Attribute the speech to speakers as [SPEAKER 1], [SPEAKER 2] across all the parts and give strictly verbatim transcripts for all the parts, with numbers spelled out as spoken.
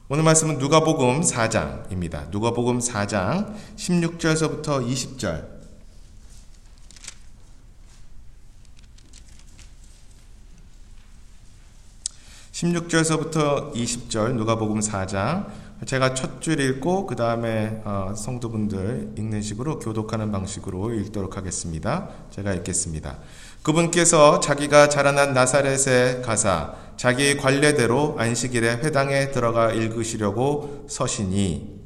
[SPEAKER 1] 오늘 말씀은 누가복음 사 장입니다. 누가복음 사 장 십육 절서부터 이십 절. 십육 절서부터 이십 절 누가복음 사 장. 제가 첫 줄 읽고 그 다음에 성도분들 읽는 식으로 교독하는 방식으로 읽도록 하겠습니다. 제가 읽겠습니다. 그분께서 자기가 자라난 나사렛에 가사 자기의 관례대로 안식일에 회당에 들어가 읽으시려고 서시니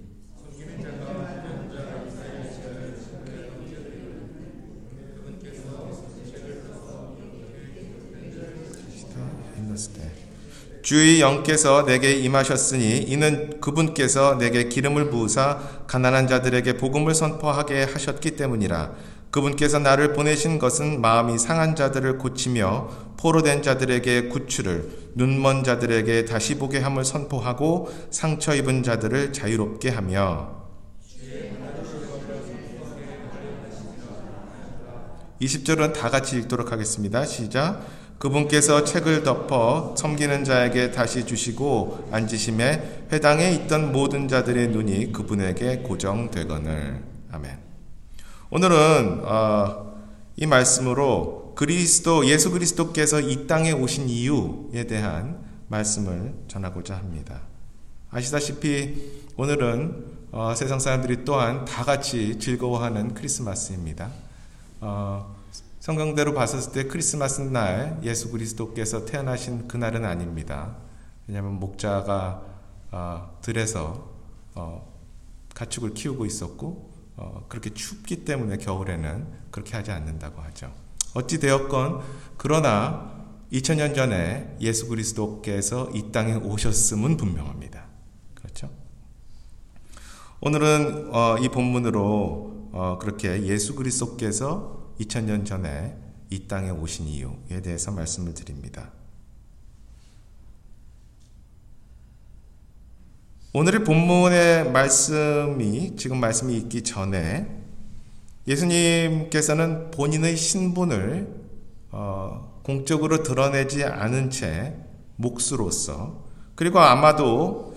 [SPEAKER 1] 주의 영께서 내게 임하셨으니 이는 그분께서 내게 기름을 부으사 가난한 자들에게 복음을 선포하게 하셨기 때문이라. 그분께서 나를 보내신 것은 마음이 상한 자들을 고치며 포로된 자들에게 구출을, 눈먼 자들에게 다시 보게 함을 선포하고 상처 입은 자들을 자유롭게 하며. 이십 절은 다 같이 읽도록 하겠습니다. 시작. 그분께서 책을 덮어 섬기는 자에게 다시 주시고 앉으심에 회당에 있던 모든 자들의 눈이 그분에게 고정되거늘. 아멘. 오늘은 어, 이 말씀으로 그리스도 예수 그리스도께서 이 땅에 오신 이유에 대한 말씀을 전하고자 합니다. 아시다시피 오늘은 어, 세상 사람들이 또한 다 같이 즐거워하는 크리스마스입니다. 어, 성경대로 봤을 때 크리스마스 날 예수 그리스도께서 태어나신 그날은 아닙니다. 왜냐하면 목자가 어, 들에서 어, 가축을 키우고 있었고 어, 그렇게 춥기 때문에 겨울에는 그렇게 하지 않는다고 하죠. 어찌 되었건 그러나 이천 년 전에 예수 그리스도께서 이 땅에 오셨음은 분명합니다. 그렇죠? 오늘은 어, 이 본문으로 어, 그렇게 예수 그리스도께서 이천 년 전에 이 땅에 오신 이유에 대해서 말씀을 드립니다. 오늘의 본문의 말씀이 지금 말씀이 있기 전에 예수님께서는 본인의 신분을 어, 공적으로 드러내지 않은 채 몫으로서 그리고 아마도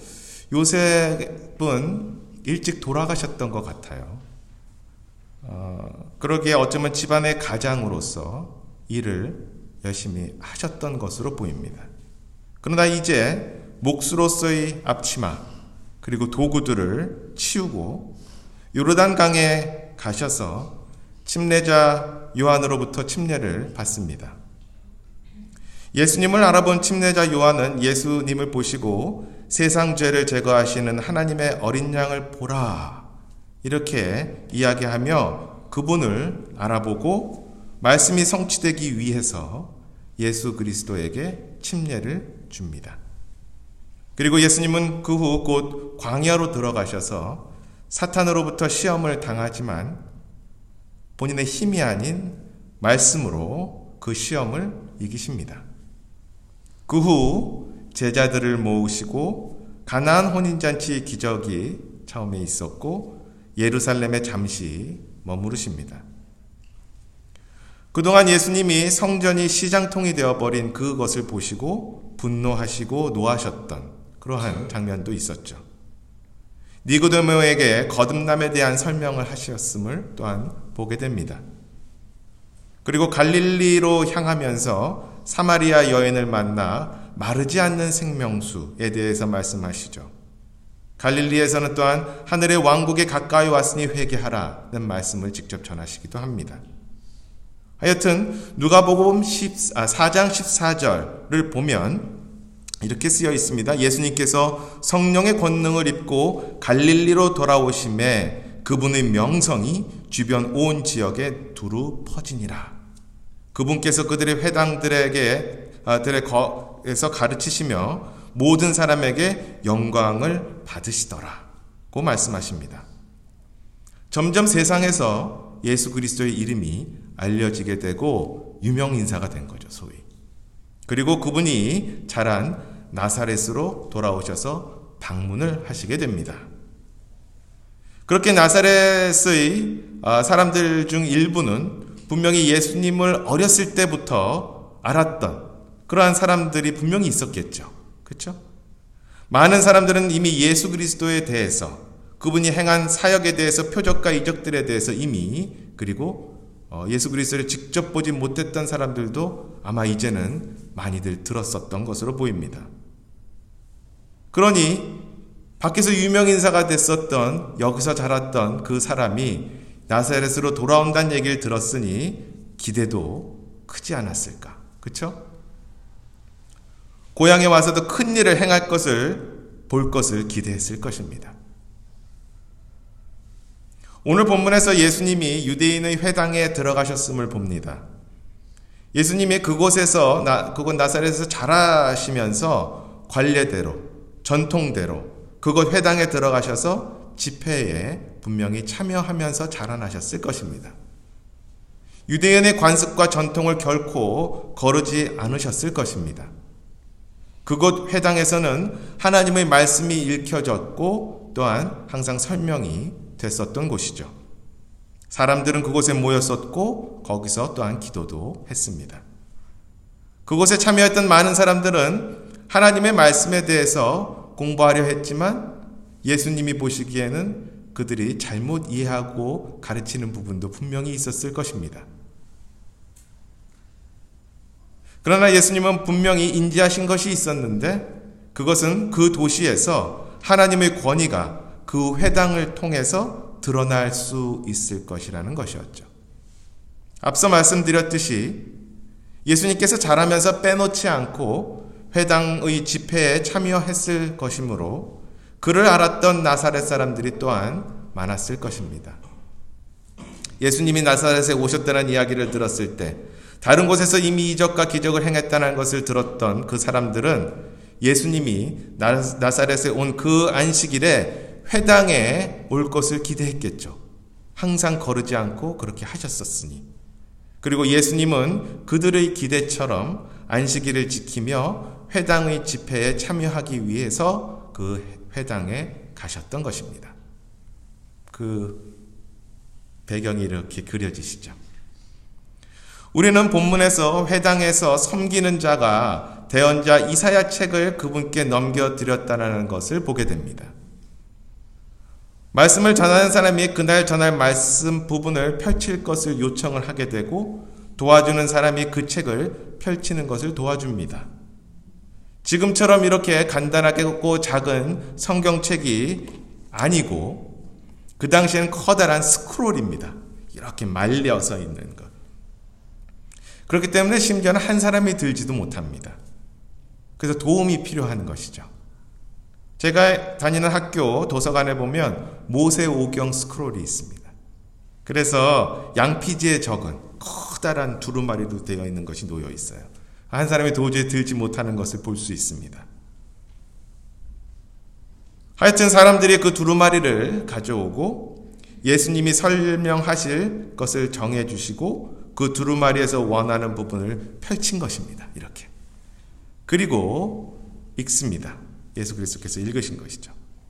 [SPEAKER 1] 요셉은 일찍 돌아가셨던 것 같아요. 어, 그러기에 어쩌면 집안의 가장으로서 일을 열심히 하셨던 것으로 보입니다. 그러나 이제 몫으로서의 앞치마 그리고 도구들을 치우고 요르단강에 가셔서 침례자 요한으로부터 침례를 받습니다. 예수님을 알아본 침례자 요한은 예수님을 보시고 세상 죄를 제거하시는 하나님의 어린 양을 보라 이렇게 이야기하며 그분을 알아보고 말씀이 성취되기 위해서 예수 그리스도에게 침례를 줍니다. 그리고 예수님은 그 후 곧 광야로 들어가셔서 사탄으로부터 시험을 당하지만 본인의 힘이 아닌 말씀으로 그 시험을 이기십니다. 그 후 제자들을 모으시고 가나안 혼인잔치 기적이 처음에 있었고 예루살렘에 잠시 머무르십니다. 그동안 예수님이 성전이 시장통이 되어버린 그것을 보시고 분노하시고 노하셨던 그러한 장면도 있었죠. 니고데모에게 거듭남에 대한 설명을 하셨음을 또한 보게 됩니다. 그리고 갈릴리로 향하면서 사마리아 여인을 만나 마르지 않는 생명수에 대해서 말씀하시죠. 갈릴리에서는 또한 하늘의 왕국에 가까이 왔으니 회개하라는 말씀을 직접 전하시기도 합니다. 하여튼 누가복음 사 장 십사 절을 보면 이렇게 쓰여 있습니다. 예수님께서 성령의 권능을 입고 갈릴리로 돌아오심에 그분의 명성이 주변 온 지역에 두루 퍼지니라. 그분께서 그들의 회당들에게 들에서 가르치시며 모든 사람에게 영광을 받으시더라고 말씀하십니다. 점점 세상에서 예수 그리스도의 이름이 알려지게 되고 유명인사가 된 거죠, 소위. 그리고 그분이 자란 나사렛으로 돌아오셔서 방문을 하시게 됩니다. 그렇게 나사렛의 사람들 중 일부는 분명히 예수님을 어렸을 때부터 알았던 그러한 사람들이 분명히 있었겠죠. 그렇죠? 많은 사람들은 이미 예수 그리스도에 대해서, 그분이 행한 사역에 대해서, 표적과 이적들에 대해서 이미, 그리고 예수 그리스도를 직접 보지 못했던 사람들도 아마 이제는 많이들 들었었던 것으로 보입니다. 그러니 밖에서 유명인사가 됐었던, 여기서 자랐던 그 사람이 나사렛으로 돌아온다는 얘기를 들었으니 기대도 크지 않았을까? 그렇죠? 고향에 와서도 큰 일을 행할 것을, 볼 것을 기대했을 것입니다. 오늘 본문에서 예수님이 유대인의 회당에 들어가셨음을 봅니다. 예수님이 그곳에서, 나, 그곳 나사렛에서 자라시면서 관례대로, 전통대로 그곳 회당에 들어가셔서 집회에 분명히 참여하면서 자라나셨을 것입니다. 유대인의 관습과 전통을 결코 거르지 않으셨을 것입니다. 그곳 회당에서는 하나님의 말씀이 읽혀졌고 또한 항상 설명이 됐었던 곳이죠. 사람들은 그곳에 모였었고 거기서 또한 기도도 했습니다. 그곳에 참여했던 많은 사람들은 하나님의 말씀에 대해서 공부하려 했지만 예수님이 보시기에는 그들이 잘못 이해하고 가르치는 부분도 분명히 있었을 것입니다. 그러나 예수님은 분명히 인지하신 것이 있었는데 그것은 그 도시에서 하나님의 권위가 그 회당을 통해서 드러날 수 있을 것이라는 것이었죠. 앞서 말씀드렸듯이 예수님께서 자라면서 빼놓지 않고 회당의 집회에 참여했을 것이므로 그를 알았던 나사렛 사람들이 또한 많았을 것입니다. 예수님이 나사렛에 오셨다는 이야기를 들었을 때 다른 곳에서 이미 이적과 기적을 행했다는 것을 들었던 그 사람들은 예수님이 나사렛에 온 그 안식일에 회당에 올 것을 기대했겠죠. 항상 거르지 않고 그렇게 하셨었으니. 그리고 예수님은 그들의 기대처럼 안식일을 지키며 회당의 집회에 참여하기 위해서 그 회당에 가셨던 것입니다. 그 배경이 이렇게 그려지시죠. 우리는 본문에서 회당에서 섬기는 자가 대언자 이사야 책을 그분께 넘겨드렸다는 것을 보게 됩니다. 말씀을 전하는 사람이 그날 전할 말씀 부분을 펼칠 것을 요청을 하게 되고 도와주는 사람이 그 책을 펼치는 것을 도와줍니다. 지금처럼 이렇게 간단하고 작은 성경책이 아니고 그 당시에는 커다란 스크롤입니다. 이렇게 말려서 있는 것. 그렇기 때문에 심지어는 한 사람이 들지도 못합니다. 그래서 도움이 필요한 것이죠. 제가 다니는 학교 도서관에 보면 모세오경 스크롤이 있습니다. 그래서 양피지에 적은 커다란 두루마리로 되어 있는 것이 놓여 있어요. 한 사람이 도저히 들지 못하는 것을 볼 수 있습니다. 하여튼 사람들이 그 두루마리를 가져오고 예수님이 설명하실 것을 정해주시고 그 두루마리에서 원하는 부분을 펼친 것입니다. 이렇게. 그리고 읽습니다. 예수 그리스도께서 읽으신 것이죠.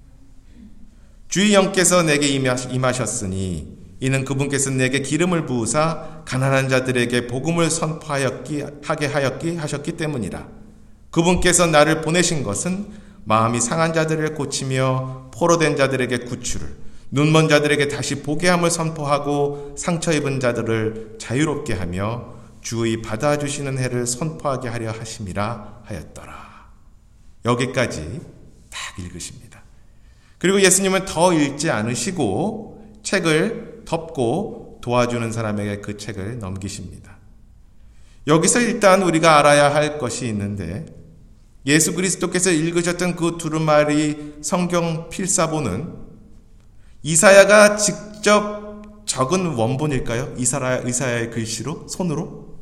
[SPEAKER 1] 주의 영께서 내게 임하셨으니 이는 그분께서 내게 기름을 부으사 가난한 자들에게 복음을 선포하였기 하게 하였기 하셨기 때문이라. 그분께서 나를 보내신 것은 마음이 상한 자들을 고치며 포로된 자들에게 구출을, 눈먼 자들에게 다시 보게 함을 선포하고 상처 입은 자들을 자유롭게 하며 주의 받아주시는 해를 선포하게 하려 하심이라 하였더라. 여기까지 딱 읽으십니다. 그리고 예수님은 더 읽지 않으시고 책을 덮고 도와주는 사람에게 그 책을 넘기십니다. 여기서 일단 우리가 알아야 할 것이 있는데 예수 그리스도께서 읽으셨던 그 두루마리 성경 필사본은 이사야가 직접 적은 원본일까요? 이사야, 이사야의 글씨로? 손으로?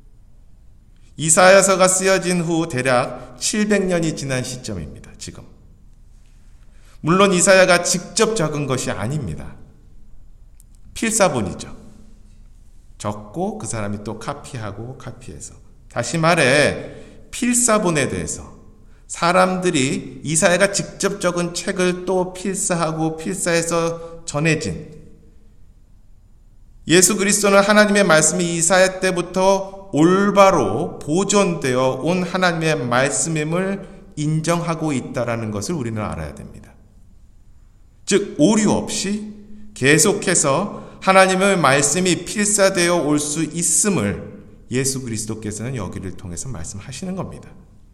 [SPEAKER 1] 이사야서가 쓰여진 후 대략 칠백 년이 지난 시점입니다. 지금. 물론 이사야가 직접 적은 것이 아닙니다. 필사본이죠. 적고 그 사람이 또 카피하고 카피해서. 다시 말해 필사본에 대해서 사람들이 이사야가 직접 적은 책을 또 필사하고 필사해서 전해진 예수 그리스도는 하나님의 말씀이 이사야 때부터 올바로 보존되어 온 하나님의 말씀임을 인정하고 있다라는 것을 우리는 알아야 됩니다. 즉 오류 없이 계속해서 하나님의 말씀이 필사되어 올 수 있음을 예수 그리스도께서는 여기를 통해서 말씀하시는 겁니다.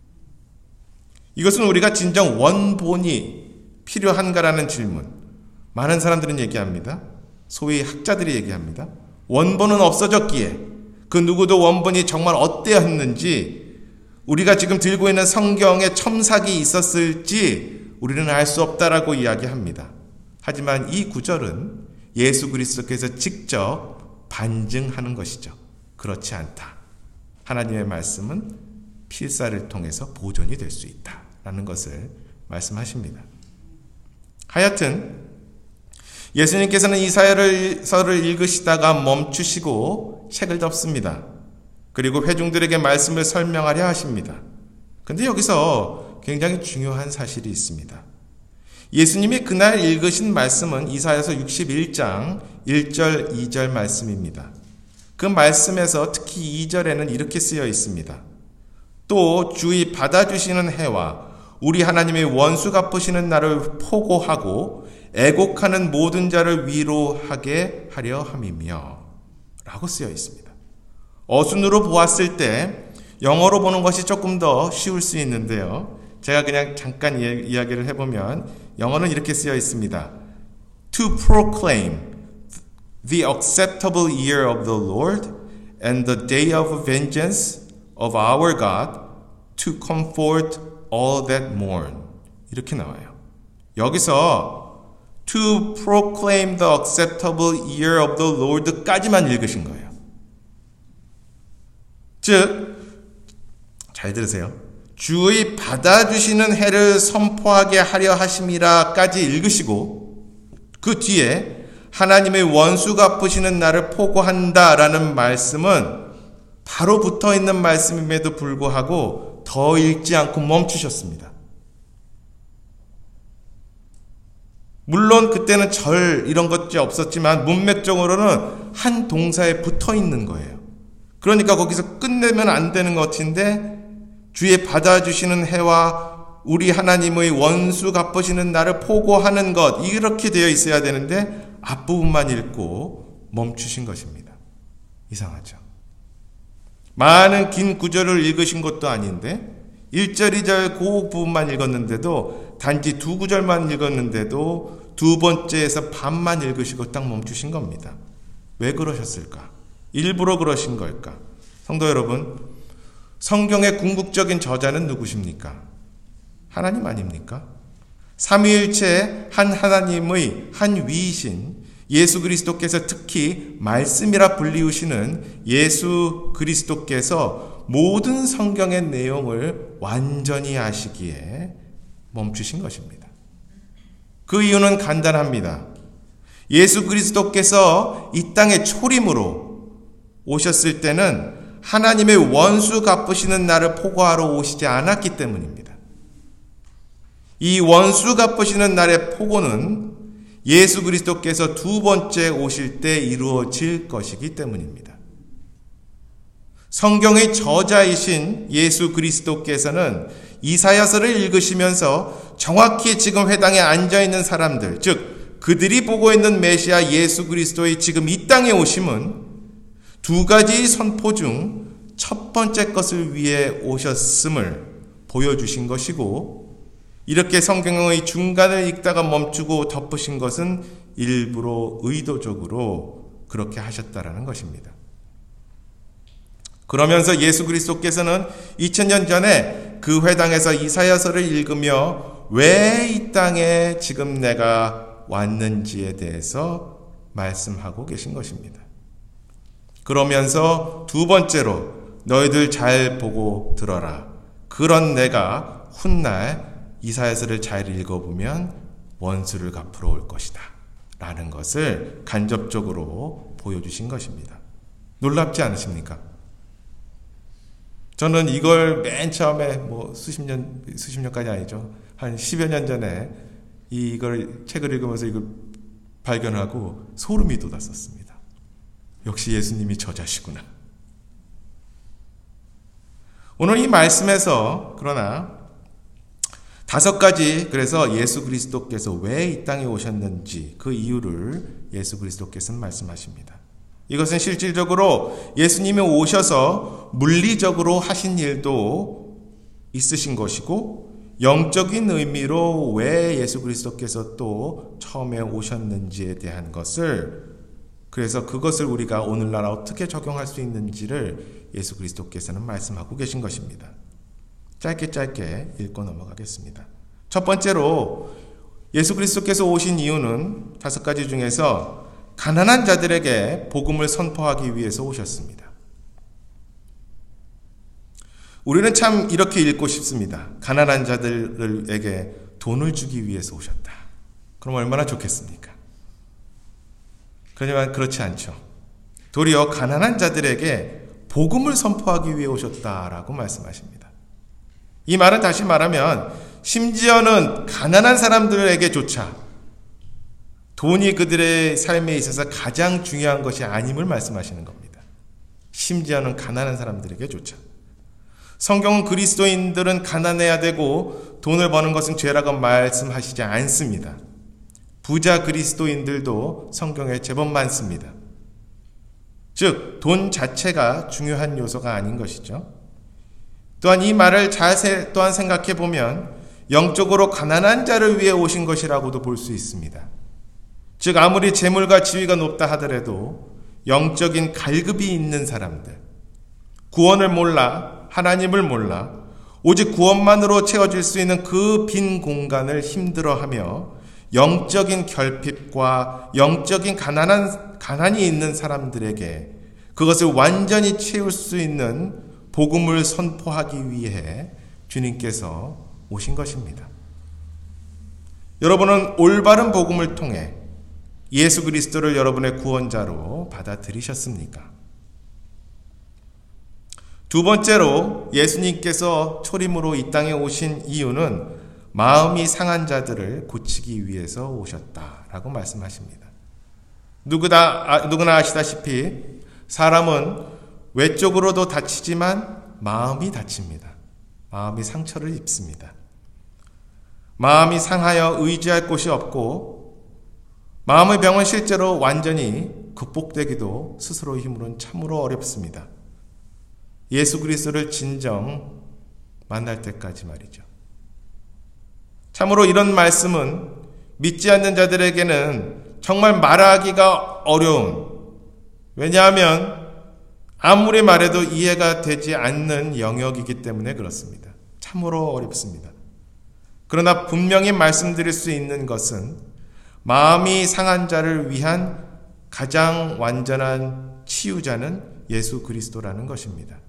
[SPEAKER 1] 이것은 우리가 진정 원본이 필요한가라는 질문, 많은 사람들은 얘기합니다. 소위 학자들이 얘기합니다. 원본은 없어졌기에 그 누구도 원본이 정말 어때였는지, 우리가 지금 들고 있는 성경에 첨삭이 있었을지 우리는 알 수 없다라고 이야기합니다. 하지만 이 구절은 예수 그리스도께서 직접 반증하는 것이죠. 그렇지 않다. 하나님의 말씀은 필사를 통해서 보존이 될 수 있다라는 것을 말씀하십니다. 하여튼 예수님께서는 이사야서를 읽으시다가 멈추시고 책을 덮습니다. 그리고 회중들에게 말씀을 설명하려 하십니다. 그런데 여기서 굉장히 중요한 사실이 있습니다. 예수님이 그날 읽으신 말씀은 이사야서 육십일 장 일 절 이 절 말씀입니다. 그 말씀에서 특히 이 절에는 이렇게 쓰여 있습니다. 또 주의 받아주시는 해와 우리 하나님의 원수 갚으시는 날을 포고하고 애곡하는 모든 자를 위로하게 하려 함이며 라고 쓰여 있습니다. 어순으로 보았을 때 영어로 보는 것이 조금 더 쉬울 수 있는데요. 제가 그냥 잠깐 이야기를 해보면 영어는 이렇게 쓰여 있습니다. To proclaim the acceptable year of the Lord and the day of vengeance of our God to comfort all that mourn. 이렇게 나와요. 여기서 to proclaim the acceptable year of the Lord 까지만 읽으신 거예요. 즉, 잘 들으세요. 주의 받아주시는 해를 선포하게 하려 하심이라까지 읽으시고 그 뒤에 하나님의 원수 갚으시는 날을 포고한다라는 말씀은 바로 붙어있는 말씀임에도 불구하고 더 읽지 않고 멈추셨습니다. 물론 그때는 절 이런 것이 없었지만 문맥적으로는 한 동사에 붙어있는 거예요. 그러니까 거기서 끝내면 안 되는 것 같은데 주의 받아주시는 해와 우리 하나님의 원수 갚으시는 날을 포고하는 것, 이렇게 되어 있어야 되는데 앞부분만 읽고 멈추신 것입니다. 이상하죠? 많은 긴 구절을 읽으신 것도 아닌데 일 절, 이 절 그 부분만 읽었는데도, 단지 두 구절만 읽었는데도 두 번째에서 반만 읽으시고 딱 멈추신 겁니다. 왜 그러셨을까? 일부러 그러신 걸까? 성도 여러분, 성경의 궁극적인 저자는 누구십니까? 하나님 아닙니까? 삼위일체 한 하나님의 한 위이신 예수 그리스도께서, 특히 말씀이라 불리우시는 예수 그리스도께서 모든 성경의 내용을 완전히 아시기에 멈추신 것입니다. 그 이유는 간단합니다. 예수 그리스도께서 이 땅에 초림으로 오셨을 때는 하나님의 원수 갚으시는 날을 포고하러 오시지 않았기 때문입니다. 이 원수 갚으시는 날의 포고는 예수 그리스도께서 두 번째 오실 때 이루어질 것이기 때문입니다. 성경의 저자이신 예수 그리스도께서는 이사야서를 읽으시면서 정확히 지금 회당에 앉아있는 사람들, 즉 그들이 보고 있는 메시아 예수 그리스도의 지금 이 땅에 오심은 두 가지 선포 중 첫 번째 것을 위해 오셨음을 보여주신 것이고, 이렇게 성경의 중간을 읽다가 멈추고 덮으신 것은 일부러 의도적으로 그렇게 하셨다라는 것입니다. 그러면서 예수 그리스도께서는 이천 년 전에 그 회당에서 이사야서를 읽으며 왜 이 땅에 지금 내가 왔는지에 대해서 말씀하고 계신 것입니다. 그러면서 두 번째로 너희들 잘 보고 들어라. 그런 내가 훗날 이사야서를 잘 읽어보면 원수를 갚으러 올 것이다 라는 것을 간접적으로 보여주신 것입니다. 놀랍지 않으십니까? 저는 이걸 맨 처음에 뭐 수십 년, 수십 년까지 아니죠. 한 십여 년 전에 이걸 책을 읽으면서 이걸 발견하고 소름이 돋았었습니다. 역시 예수님이 저자시구나. 오늘 이 말씀에서 그러나 다섯 가지, 그래서 예수 그리스도께서 왜 이 땅에 오셨는지 그 이유를 예수 그리스도께서는 말씀하십니다. 이것은 실질적으로 예수님이 오셔서 물리적으로 하신 일도 있으신 것이고, 영적인 의미로 왜 예수 그리스도께서 또 처음에 오셨는지에 대한 것을, 그래서 그것을 우리가 오늘날 어떻게 적용할 수 있는지를 예수 그리스도께서는 말씀하고 계신 것입니다. 짧게 짧게 읽고 넘어가겠습니다. 첫 번째로 예수 그리스도께서 오신 이유는 다섯 가지 중에서 가난한 자들에게 복음을 선포하기 위해서 오셨습니다. 우리는 참 이렇게 읽고 싶습니다. 가난한 자들에게 돈을 주기 위해서 오셨다. 그럼 얼마나 좋겠습니까? 그렇지만 그렇지 않죠. 도리어 가난한 자들에게 복음을 선포하기 위해 오셨다라고 말씀하십니다. 이 말은 다시 말하면 심지어는 가난한 사람들에게조차 돈이 그들의 삶에 있어서 가장 중요한 것이 아님을 말씀하시는 겁니다. 심지어는 가난한 사람들에게조차. 성경은 그리스도인들은 가난해야 되고 돈을 버는 것은 죄라고 말씀하시지 않습니다. 부자 그리스도인들도 성경에 제법 많습니다. 즉, 돈 자체가 중요한 요소가 아닌 것이죠. 또한 이 말을 자세히 또한 생각해 보면 영적으로 가난한 자를 위해 오신 것이라고도 볼 수 있습니다. 즉, 아무리 재물과 지위가 높다 하더라도 영적인 갈급이 있는 사람들, 구원을 몰라, 하나님을 몰라, 오직 구원만으로 채워질 수 있는 그 빈 공간을 힘들어하며 영적인 결핍과 영적인 가난한, 가난이 있는 사람들에게 그것을 완전히 채울 수 있는 복음을 선포하기 위해 주님께서 오신 것입니다. 여러분은 올바른 복음을 통해 예수 그리스도를 여러분의 구원자로 받아들이셨습니까? 두 번째로 예수님께서 초림으로 이 땅에 오신 이유는 마음이 상한 자들을 고치기 위해서 오셨다라고 말씀하십니다. 누구나, 누구나 아시다시피 사람은 외적으로도 다치지만 마음이 다칩니다. 마음이 상처를 입습니다. 마음이 상하여 의지할 곳이 없고 마음의 병은 실제로 완전히 극복되기도 스스로의 힘으로는 참으로 어렵습니다. 예수 그리스도를 진정 만날 때까지 말이죠. 참으로 이런 말씀은 믿지 않는 자들에게는 정말 말하기가 어려운, 왜냐하면 아무리 말해도 이해가 되지 않는 영역이기 때문에 그렇습니다. 참으로 어렵습니다. 그러나 분명히 말씀드릴 수 있는 것은 마음이 상한 자를 위한 가장 완전한 치유자는 예수 그리스도라는 것입니다.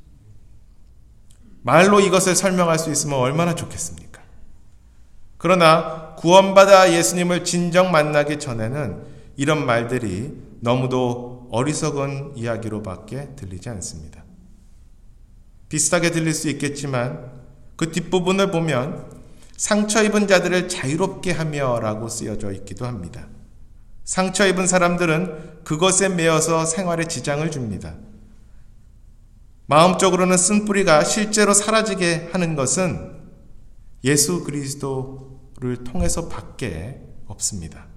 [SPEAKER 1] 말로 이것을 설명할 수 있으면 얼마나 좋겠습니까? 그러나 구원받아 예수님을 진정 만나기 전에는 이런 말들이 너무도 어리석은 이야기로밖에 들리지 않습니다. 비슷하게 들릴 수 있겠지만 그 뒷부분을 보면 상처 입은 자들을 자유롭게 하며 라고 쓰여져 있기도 합니다. 상처 입은 사람들은 그것에 매여서 생활에 지장을 줍니다. 마음적으로는 쓴뿌리가 실제로 사라지게 하는 것은 예수 그리스도를 통해서 밖에 없습니다.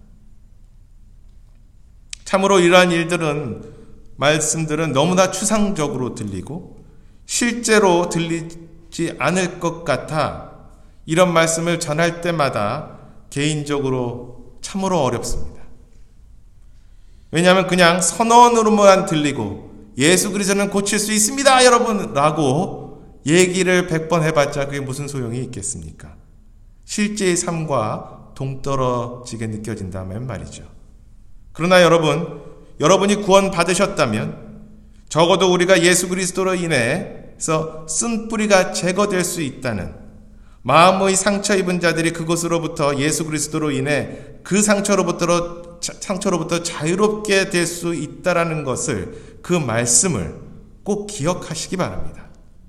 [SPEAKER 1] 참으로 이러한 일들은, 말씀들은 너무나 추상적으로 들리고 실제로 들리지 않을 것 같아 이런 말씀을 전할 때마다 개인적으로 참으로 어렵습니다. 왜냐하면 그냥 선언으로만 들리고 예수 그리스도는 고칠 수 있습니다 여러분 라고 얘기를 백 번 해봤자 그게 무슨 소용이 있겠습니까? 실제의 삶과 동떨어지게 느껴진다면 말이죠. 그러나 여러분, 여러분이 구원 받으셨다면 적어도 우리가 예수 그리스도로 인해서 쓴뿌리가 제거될 수 있다는, 마음의 상처 입은 자들이 그것으로부터 예수 그리스도로 인해 그 상처로부터, 상처로부터 자유롭게 될 수 있다라는 것을, 그 말씀을 꼭 기억하시기 바랍니다.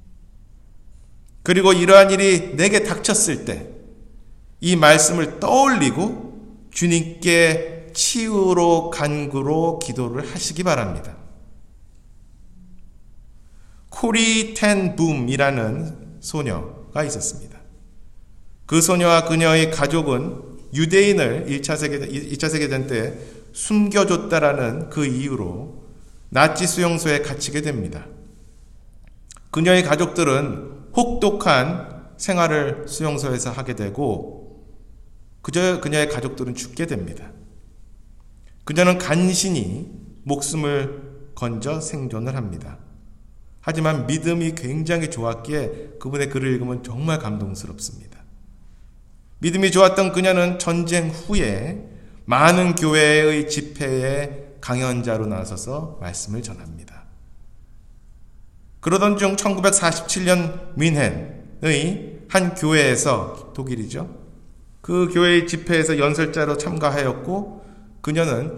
[SPEAKER 1] 그리고 이러한 일이 내게 닥쳤을 때 이 말씀을 떠올리고 주님께 치유로 간구로 기도를 하시기 바랍니다. 코리 텐 붐이라는 소녀가 있었습니다. 그 소녀와 그녀의 가족은 유대인을 일 차 세계, 이 차 세계대전 때 숨겨줬다라는 그 이유로 나치 수용소에 갇히게 됩니다. 그녀의 가족들은 혹독한 생활을 수용소에서 하게 되고 그저 그녀의 가족들은 죽게 됩니다. 그녀는 간신히 목숨을 건져 생존을 합니다. 하지만 믿음이 굉장히 좋았기에 그분의 글을 읽으면 정말 감동스럽습니다. 믿음이 좋았던 그녀는 전쟁 후에 많은 교회의 집회에 강연자로 나서서 말씀을 전합니다. 그러던 중 천구백사십칠 년 뮌헨의 한 교회에서, 독일이죠, 그 교회의 집회에서 연설자로 참가하였고 그녀는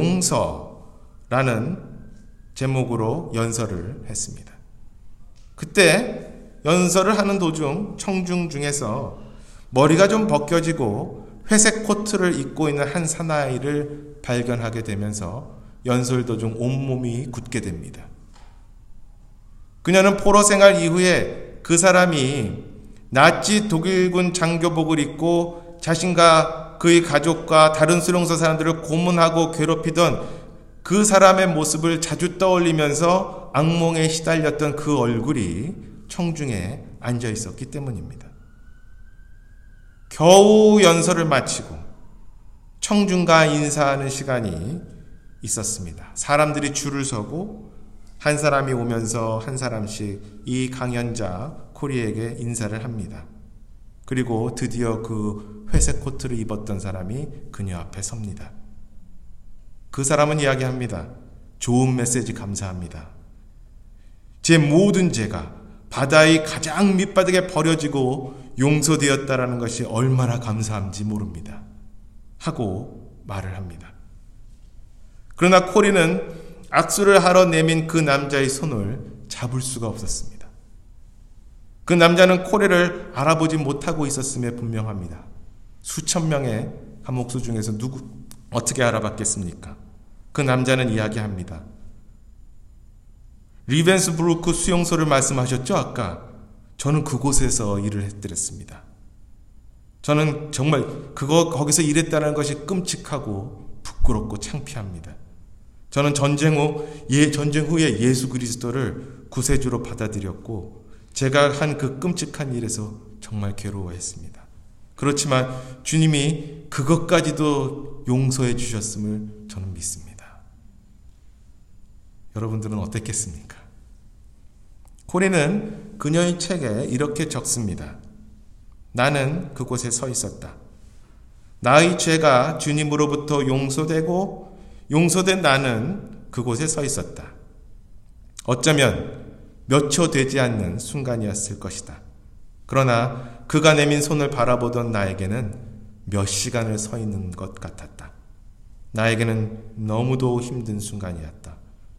[SPEAKER 1] 용서라는 제목으로 연설을 했습니다. 그때 연설을 하는 도중 청중 중에서 머리가 좀 벗겨지고 회색 코트를 입고 있는 한 사나이를 발견하게 되면서 연설 도중 온몸이 굳게 됩니다. 그녀는 포로 생활 이후에 그 사람이 나치 독일군 장교복을 입고 자신과 그의 가족과 다른 수용소 사람들을 고문하고 괴롭히던 그 사람의 모습을 자주 떠올리면서 악몽에 시달렸던 그 얼굴이 청중에 앉아 있었기 때문입니다. 겨우 연설을 마치고 청중과 인사하는 시간이 있었습니다. 사람들이 줄을 서고 한 사람이 오면서 한 사람씩 이 강연자 코리에게 인사를 합니다. 그리고 드디어 그 회색 코트를 입었던 사람이 그녀 앞에 섭니다. 그 사람은 이야기합니다. 좋은 메시지 감사합니다. 제 모든 죄가 바다의 가장 밑바닥에 버려지고 용서되었다라는 것이 얼마나 감사한지 모릅니다. 하고 말을 합니다. 그러나 코리는 악수를 하러 내민 그 남자의 손을 잡을 수가 없었습니다. 그 남자는 코리를 알아보지 못하고 있었음에 분명합니다. 수천 명의 감옥수 중에서 누구 어떻게 알아봤겠습니까? 그 남자는 이야기합니다. 리벤스부르크 수용소를 말씀하셨죠? 아까 저는 그곳에서 일을 했더랬습니다. 저는 정말 그거 거기서 일했다는 것이 끔찍하고 부끄럽고 창피합니다. 저는 전쟁 후 예 전쟁 후에 예수 그리스도를 구세주로 받아들였고 제가 한 그 끔찍한 일에서 정말 괴로워했습니다. 그렇지만 주님이 그것까지도 용서해 주셨음을 저는 믿습니다. 여러분들은 어땠겠습니까? 코리는 그녀의 책에 이렇게 적습니다. 나는 그곳에 서 있었다. 나의 죄가 주님으로부터 용서되고 용서된 나는 그곳에 서 있었다. 어쩌면 몇 초 되지 않는 순간이었을 것이다. 그러나 그가 내민 손을 바라보던 나에게는 몇 시간을 서 있는 것 같았다. 나에게는 너무도 힘든 순간이었다.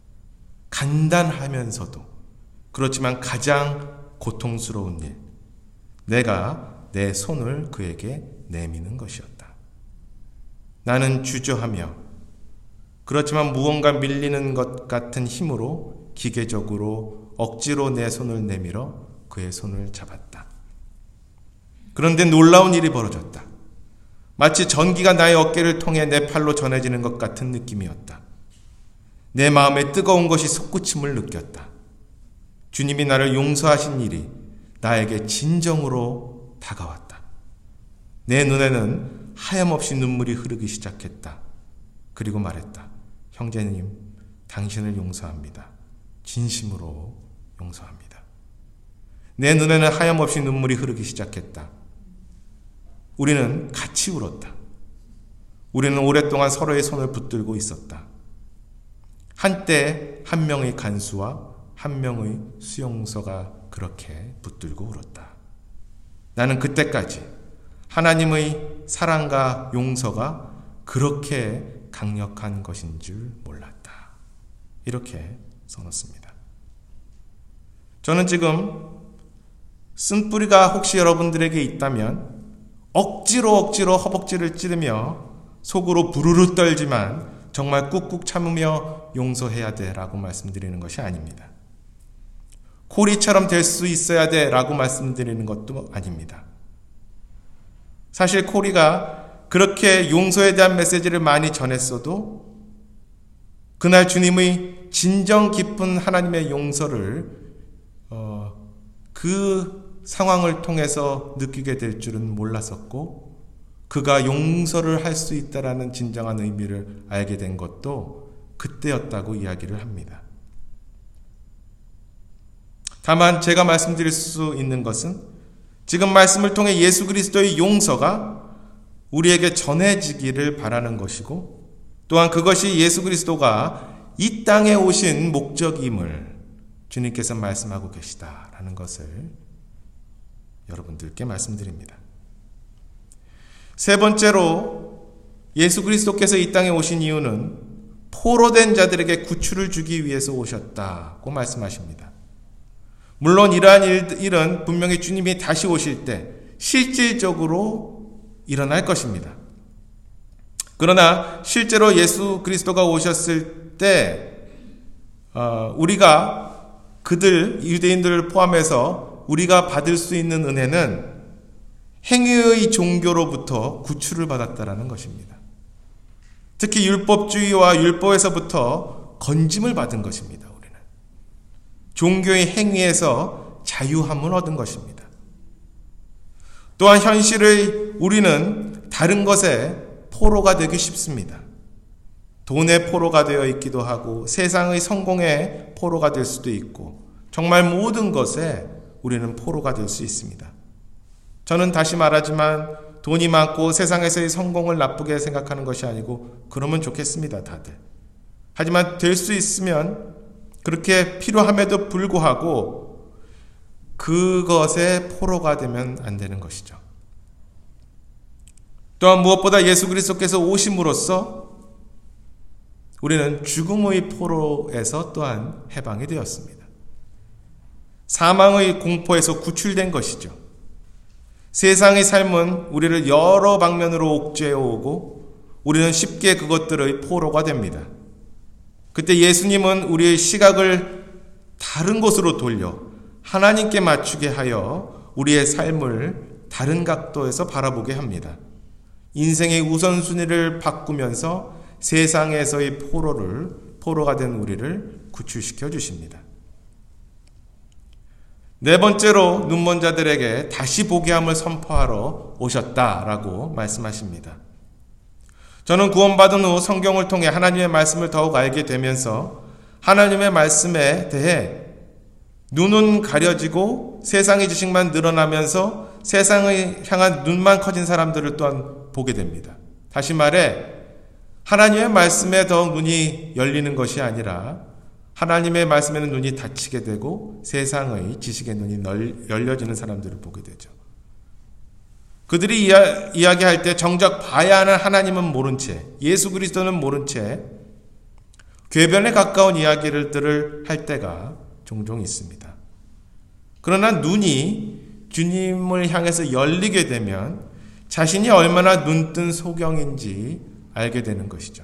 [SPEAKER 1] 간단하면서도 그렇지만 가장 고통스러운 일, 내가 내 손을 그에게 내미는 것이었다. 나는 주저하며 그렇지만 무언가 밀리는 것 같은 힘으로 기계적으로 억지로 내 손을 내밀어 그의 손을 잡았다. 그런데 놀라운 일이 벌어졌다. 마치 전기가 나의 어깨를 통해 내 팔로 전해지는 것 같은 느낌이었다. 내 마음에 뜨거운 것이 솟구침을 느꼈다. 주님이 나를 용서하신 일이 나에게 진정으로 다가왔다. 내 눈에는 하염없이 눈물이 흐르기 시작했다. 그리고 말했다. 형제님, 당신을 용서합니다. 진심으로 용서합니다. 내 눈에는 하염없이 눈물이 흐르기 시작했다. 우리는 같이 울었다. 우리는 오랫동안 서로의 손을 붙들고 있었다. 한때 한 명의 간수와 한 명의 수용소가 그렇게 붙들고 울었다. 나는 그때까지 하나님의 사랑과 용서가 그렇게 강력한 것인 줄 몰랐다. 이렇게 써놓습니다. 저는 지금 쓴뿌리가 혹시 여러분들에게 있다면 억지로 억지로 허벅지를 찌르며 속으로 부르르 떨지만 정말 꾹꾹 참으며 용서해야 돼 라고 말씀드리는 것이 아닙니다. 코리처럼 될 수 있어야 돼 라고 말씀드리는 것도 아닙니다. 사실 코리가 그렇게 용서에 대한 메시지를 많이 전했어도 그날 주님의 진정 깊은 하나님의 용서를 어, 그 상황을 통해서 느끼게 될 줄은 몰랐었고, 그가 용서를 할 수 있다라는 진정한 의미를 알게 된 것도 그때였다고 이야기를 합니다. 다만 제가 말씀드릴 수 있는 것은 지금 말씀을 통해 예수 그리스도의 용서가 우리에게 전해지기를 바라는 것이고, 또한 그것이 예수 그리스도가 이 땅에 오신 목적임을 주님께서 말씀하고 계시다라는 것을 여러분들께 말씀드립니다. 세 번째로 예수 그리스도께서 이 땅에 오신 이유는 포로된 자들에게 구출을 주기 위해서 오셨다고 말씀하십니다. 물론 이러한 일, 일은 분명히 주님이 다시 오실 때 실질적으로 일어날 것입니다. 그러나 실제로 예수 그리스도가 오셨을 때 어, 우리가 그들 유대인들을 포함해서 우리가 받을 수 있는 은혜는 행위의 종교로부터 구출을 받았다라는 것입니다. 특히 율법주의와 율법에서부터 건짐을 받은 것입니다. 우리는 종교의 행위에서 자유함을 얻은 것입니다. 또한 현실의 우리는 다른 것에 포로가 되기 쉽습니다. 돈의 포로가 되어 있기도 하고 세상의 성공의 포로가 될 수도 있고, 정말 모든 것에 우리는 포로가 될 수 있습니다. 저는 다시 말하지만 돈이 많고 세상에서의 성공을 나쁘게 생각하는 것이 아니고 그러면 좋겠습니다, 다들. 하지만 될 수 있으면 그렇게 필요함에도 불구하고 그것에 포로가 되면 안 되는 것이죠. 또한 무엇보다 예수 그리스도께서 오심으로써 우리는 죽음의 포로에서 또한 해방이 되었습니다. 사망의 공포에서 구출된 것이죠. 세상의 삶은 우리를 여러 방면으로 옥죄어 오고 우리는 쉽게 그것들의 포로가 됩니다. 그때 예수님은 우리의 시각을 다른 곳으로 돌려 하나님께 맞추게 하여 우리의 삶을 다른 각도에서 바라보게 합니다. 인생의 우선순위를 바꾸면서 세상에서의 포로를, 포로가 된 우리를 구출시켜 주십니다. 네 번째로 눈먼 자들에게 다시 보게 함을 선포하러 오셨다라고 말씀하십니다. 저는 구원받은 후 성경을 통해 하나님의 말씀을 더욱 알게 되면서 하나님의 말씀에 대해 눈은 가려지고 세상의 지식만 늘어나면서 세상을 향한 눈만 커진 사람들을 또한 보게 됩니다. 다시 말해 하나님의 말씀에 더 눈이 열리는 것이 아니라 하나님의 말씀에는 눈이 닫히게 되고 세상의 지식의 눈이 널, 열려지는 사람들을 보게 되죠. 그들이 이야, 이야기할 때 정작 봐야 하는 하나님은 모른 채, 예수 그리스도는 모른 채 궤변에 가까운 이야기들을 할 때가 종종 있습니다. 그러나 눈이 주님을 향해서 열리게 되면 자신이 얼마나 눈뜬 소경인지 알게 되는 것이죠.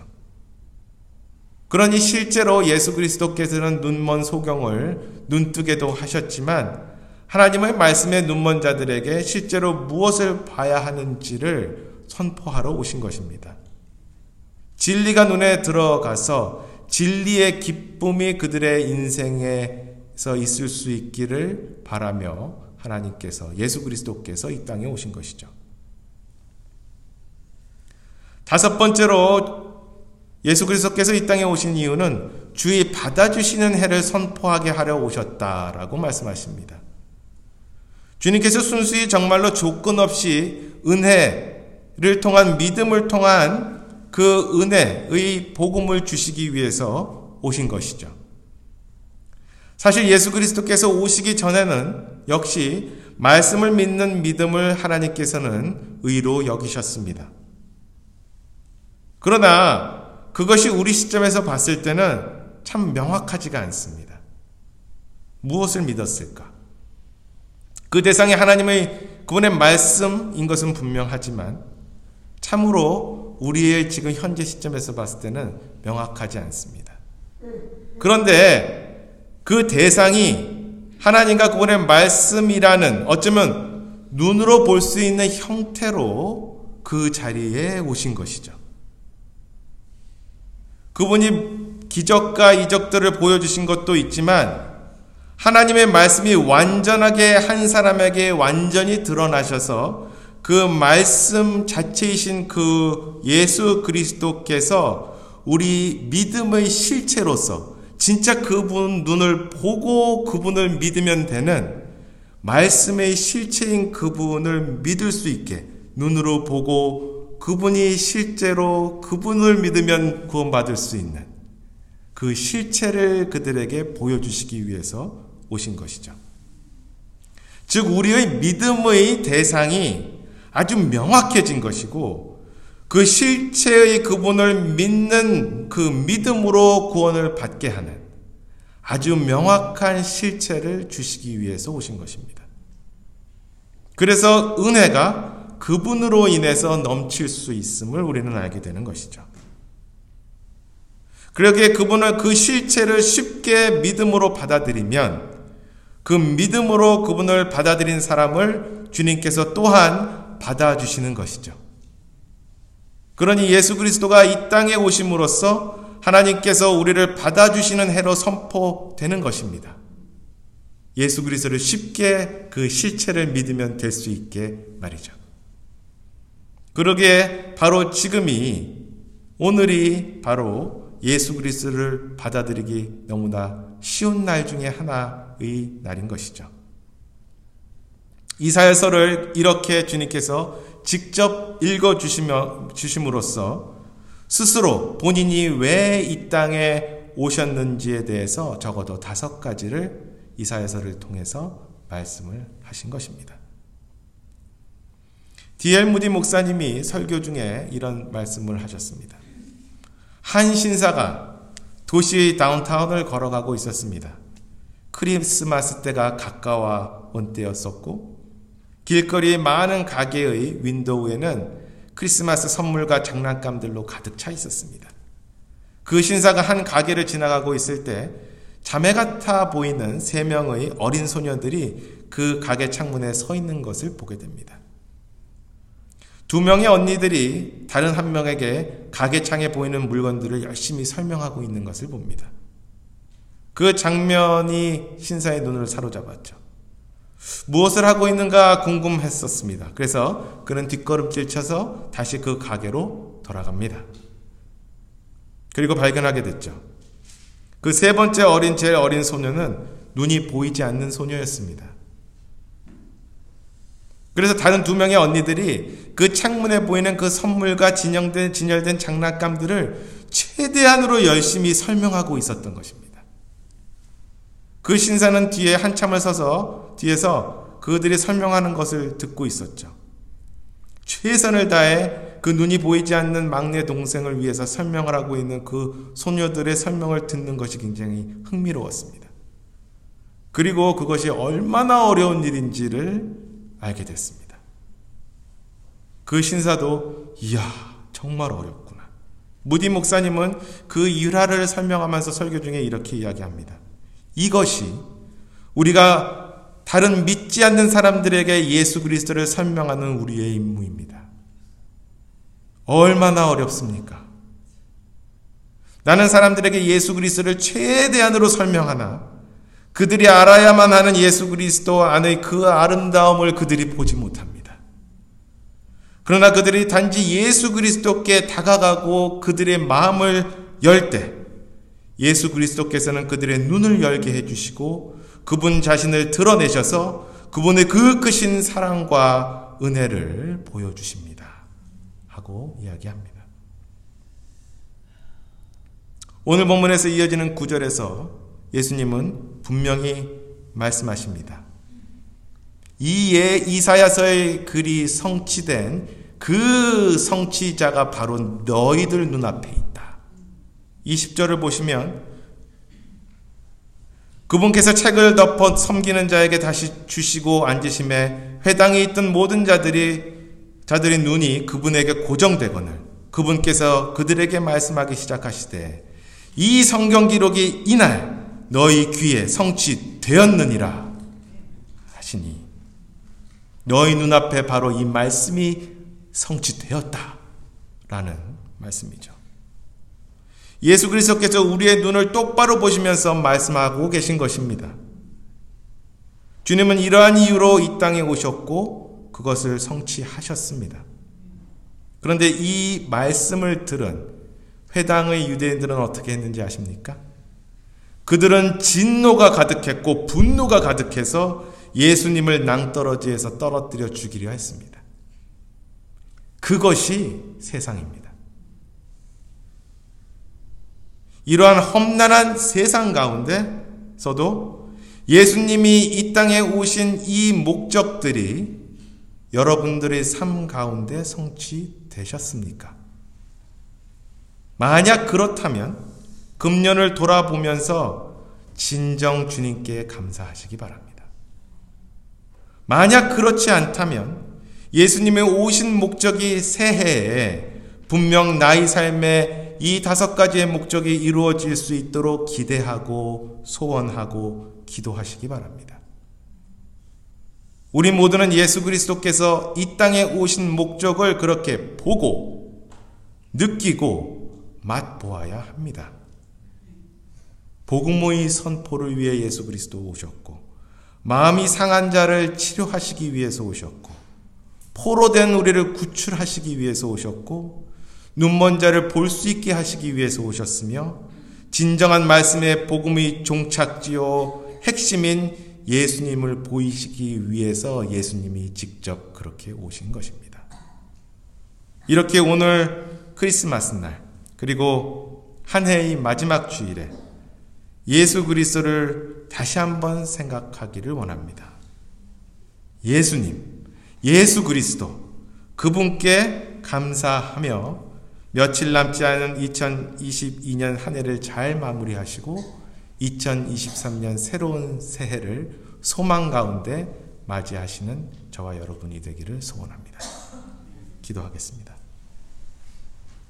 [SPEAKER 1] 그러니 실제로 예수 그리스도께서는 눈먼 소경을 눈뜨게도 하셨지만 하나님의 말씀에 눈먼 자들에게 실제로 무엇을 봐야 하는지를 선포하러 오신 것입니다. 진리가 눈에 들어가서 진리의 기쁨이 그들의 인생에서 있을 수 있기를 바라며 하나님께서, 예수 그리스도께서 이 땅에 오신 것이죠. 다섯 번째로 예수 그리스도께서 이 땅에 오신 이유는 주의 받아주시는 해를 선포하게 하려 오셨다라고 말씀하십니다. 주님께서 순수히 정말로 조건 없이 은혜를 통한, 믿음을 통한 그 은혜의 복음을 주시기 위해서 오신 것이죠. 사실 예수 그리스도께서 오시기 전에는 역시 말씀을 믿는 믿음을 하나님께서는 의로 여기셨습니다. 그러나 그것이 우리 시점에서 봤을 때는 참 명확하지가 않습니다. 무엇을 믿었을까? 그 대상이 하나님의 그분의 말씀인 것은 분명하지만 참으로 우리의 지금 현재 시점에서 봤을 때는 명확하지 않습니다. 그런데 그 대상이 하나님과 그분의 말씀이라는, 어쩌면 눈으로 볼 수 있는 형태로 그 자리에 오신 것이죠. 그분이 기적과 이적들을 보여주신 것도 있지만 하나님의 말씀이 완전하게 한 사람에게 완전히 드러나셔서 그 말씀 자체이신 그 예수 그리스도께서 우리 믿음의 실체로서 진짜 그분 눈을 보고 그분을 믿으면 되는 말씀의 실체인 그분을 믿을 수 있게 눈으로 보고 그분이 실제로 그분을 믿으면 구원받을 수 있는 그 실체를 그들에게 보여주시기 위해서 오신 것이죠. 즉 우리의 믿음의 대상이 아주 명확해진 것이고 그 실체의 그분을 믿는 그 믿음으로 구원을 받게 하는 아주 명확한 실체를 주시기 위해서 오신 것입니다. 그래서 은혜가 그분으로 인해서 넘칠 수 있음을 우리는 알게 되는 것이죠. 그러기에 그분을 그 실체를 쉽게 믿음으로 받아들이면 그 믿음으로 그분을 받아들인 사람을 주님께서 또한 받아주시는 것이죠. 그러니 예수 그리스도가 이 땅에 오심으로써 하나님께서 우리를 받아주시는 해로 선포되는 것입니다. 예수 그리스도를 쉽게 그 실체를 믿으면 될 수 있게 말이죠. 그러기에 바로 지금이 오늘이 바로 예수 그리스도를 받아들이기 너무나 쉬운 날 중에 하나의 날인 것이죠. 이사야서를 이렇게 주님께서 직접 읽어주시며 주심으로써 스스로 본인이 왜 이 땅에 오셨는지에 대해서 적어도 다섯 가지를 이사야서를 통해서 말씀을 하신 것입니다. 디 엘 무디 목사님이 설교 중에 이런 말씀을 하셨습니다. 한 신사가 도시의 다운타운을 걸어가고 있었습니다. 크리스마스 때가 가까워온 때였었고 길거리의 많은 가게의 윈도우에는 크리스마스 선물과 장난감들로 가득 차 있었습니다. 그 신사가 한 가게를 지나가고 있을 때 자매 같아 보이는 세 명의 어린 소녀들이 그 가게 창문에 서 있는 것을 보게 됩니다. 두 명의 언니들이 다른 한 명에게 가게창에 보이는 물건들을 열심히 설명하고 있는 것을 봅니다. 그 장면이 신사의 눈을 사로잡았죠. 무엇을 하고 있는가 궁금했었습니다. 그래서 그는 뒷걸음질 쳐서 다시 그 가게로 돌아갑니다. 그리고 발견하게 됐죠. 그 세 번째 어린 제일 어린 소녀는 눈이 보이지 않는 소녀였습니다. 그래서 다른 두 명의 언니들이 그 창문에 보이는 그 선물과 진열된, 진열된 장난감들을 최대한으로 열심히 설명하고 있었던 것입니다. 그 신사는 뒤에 한참을 서서 뒤에서 그들이 설명하는 것을 듣고 있었죠. 최선을 다해 그 눈이 보이지 않는 막내 동생을 위해서 설명을 하고 있는 그 소녀들의 설명을 듣는 것이 굉장히 흥미로웠습니다. 그리고 그것이 얼마나 어려운 일인지를 알게 됐습니다. 그 신사도 이야 정말 어렵구나. 무디 목사님은 그 일화를 설명하면서 설교 중에 이렇게 이야기합니다. 이것이 우리가 다른 믿지 않는 사람들에게 예수 그리스도를 설명하는 우리의 임무입니다. 얼마나 어렵습니까? 나는 사람들에게 예수 그리스도를 최대한으로 설명하나 그들이 알아야만 하는 예수 그리스도 안의 그 아름다움을 그들이 보지 못합니다. 그러나 그들이 단지 예수 그리스도께 다가가고 그들의 마음을 열 때 예수 그리스도께서는 그들의 눈을 열게 해주시고 그분 자신을 드러내셔서 그분의 그 크신 사랑과 은혜를 보여주십니다. 하고 이야기합니다. 오늘 본문에서 이어지는 구절에서 예수님은 분명히 말씀하십니다. 이에 이사야서의 글이 성취된 그 성취자가 바로 너희들 눈앞에 있다. 이십 절을 보시면 그분께서 책을 덮어 섬기는 자에게 다시 주시고 앉으심에 회당에 있던 모든 자들이 자들의 눈이 그분에게 고정되거늘 그분께서 그들에게 말씀하기 시작하시되 이 성경 기록이 이날 너희 귀에 성취되었느니라 하시니 너희 눈앞에 바로 이 말씀이 성취되었다 라는 말씀이죠. 예수 그리스도께서 우리의 눈을 똑바로 보시면서 말씀하고 계신 것입니다. 주님은 이러한 이유로 이 땅에 오셨고 그것을 성취하셨습니다. 그런데 이 말씀을 들은 회당의 유대인들은 어떻게 했는지 아십니까? 그들은 진노가 가득했고 분노가 가득해서 예수님을 낭떠러지에서 떨어뜨려 죽이려 했습니다. 그것이 세상입니다. 이러한 험난한 세상 가운데서도 예수님이 이 땅에 오신 이 목적들이 여러분들의 삶 가운데 성취되셨습니까? 만약 그렇다면 금년을 돌아보면서 진정 주님께 감사하시기 바랍니다. 만약 그렇지 않다면 예수님의 오신 목적이 새해에 분명 나의 삶에 이 다섯 가지의 목적이 이루어질 수 있도록 기대하고 소원하고 기도하시기 바랍니다. 우리 모두는 예수 그리스도께서 이 땅에 오신 목적을 그렇게 보고 느끼고 맛보아야 합니다. 복음의 선포를 위해 예수 그리스도 오셨고 마음이 상한 자를 치료하시기 위해서 오셨고 포로된 우리를 구출하시기 위해서 오셨고 눈먼 자를 볼 수 있게 하시기 위해서 오셨으며 진정한 말씀의 복음의 종착지요 핵심인 예수님을 보이시기 위해서 예수님이 직접 그렇게 오신 것입니다. 이렇게 오늘 크리스마스 날 그리고 한 해의 마지막 주일에 예수 그리스도를 다시 한번 생각하기를 원합니다. 예수님, 예수 그리스도, 그분께 감사하며 며칠 남지 않은 이천이십이 년 한 해를 잘 마무리하시고 이천이십삼 년 새로운 새해를 소망 가운데 맞이하시는 저와 여러분이 되기를 소원합니다. 기도하겠습니다.